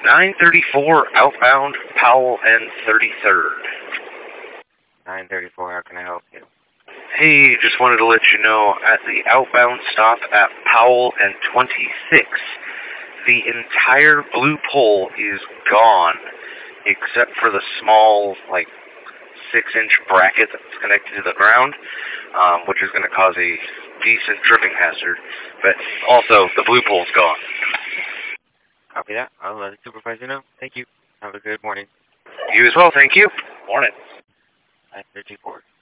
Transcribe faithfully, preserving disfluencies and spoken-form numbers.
nine thirty-four outbound Powell and thirty-third. nine thirty-four, how can I help you? Hey, just wanted to let you know, at the outbound stop at Powell and twenty-six, the entire blue pole is gone, except for the small, like, six-inch bracket that's connected to the ground, um, which is going to cause a decent tripping hazard. But also, the blue pole's gone. Copy that. I'll let the supervisor know. Thank you. Have a good morning. You as well, thank you. Morning. nine thirty-four.